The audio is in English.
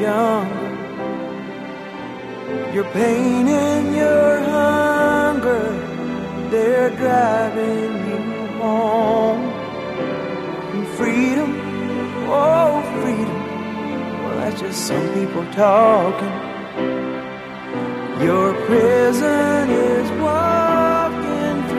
younger. Your pain and your hunger, they're driving you home. And freedom, oh freedom, well that's just some people talking. Your prison